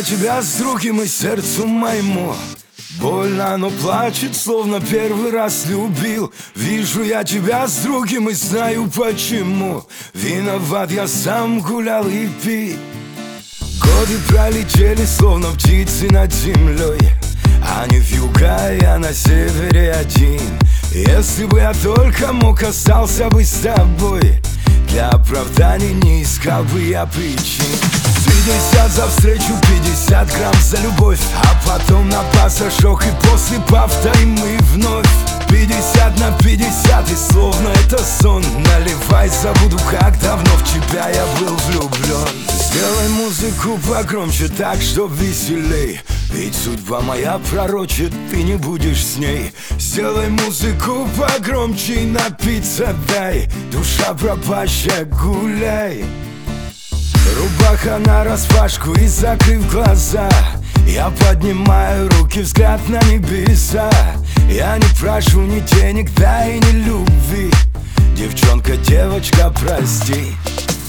тебя с другим, и сердцу моему больно, оно плачет, словно первый раз любил. Вижу я тебя с другим и знаю почему. Виноват я сам, гулял и пил. Годы пролетели, словно птицы над землей. Они в юга, я на севере один. Если бы я только мог, остался бы с тобой. Для оправдания не искал бы я причин. 50 за встречу, 50 грамм за любовь, а потом на пассажок, и после повторим мы вновь. 50 на 50, и словно это сон. Наливай, забуду, как давно в тебя я был влюблен. Сделай музыку погромче, так, чтоб веселей. Ведь судьба моя пророчит, ты не будешь с ней. Сделай музыку погромче и напиться дай. Душа пропащая, гуляй. Рубаха нараспашку и закрыв глаза, я поднимаю руки, взгляд на небеса. Я не прошу ни денег, да и ни любви. Девчонка, девочка, прости.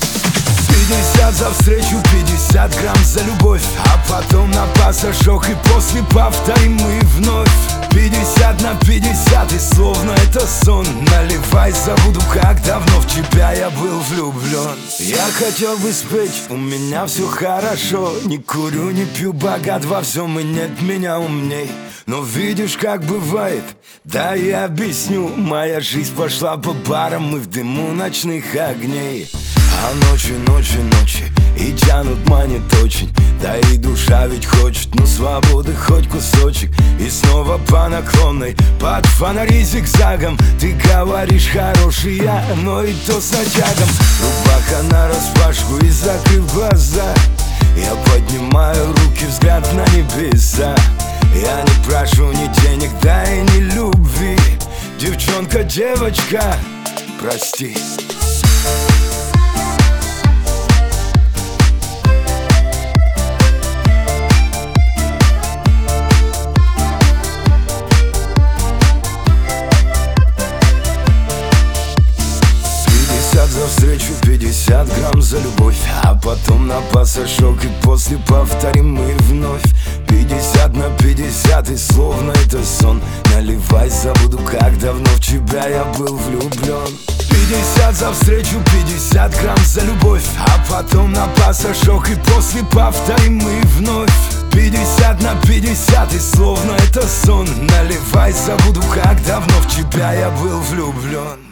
50 за встречу, 50 грамм за любовь, а потом на пассажок, и после повторим мы вновь. 50 на 50, и словно это сон. Наливай, забуду, как давно в тебя я был влюблен. Я хотел бы спеть, у меня все хорошо. Не курю, не пью, богат во всем, и нет меня умней. Но видишь, как бывает, да я объясню. Моя жизнь пошла по барам, мы в дыму ночных огней. А ночи, ночи, ночи и тянут, манит очень. Да и душа ведь хочет, но свободы хоть кусочек. И снова по наклонной, под фонари зигзагом. Ты говоришь хороший я, но и то с натягом. Рубаха нараспашку и закрыв глаза, я поднимаю руки, взгляд на небеса. Я не прошу ни денег, да и ни любви. Девчонка, девочка, прости. За встречу, 50 грамм за любовь, а потом на пассажок, и после повторим мы вновь. 50 на 50, и словно это сон. Наливай, забуду, как давно в тебя я был влюблен. 50 за встречу, 50 грамм за любовь, а потом на пассажок, и после повторим мы вновь. 50 на 50, и словно это сон. Наливай, забуду, как давно в тебя я был влюблен.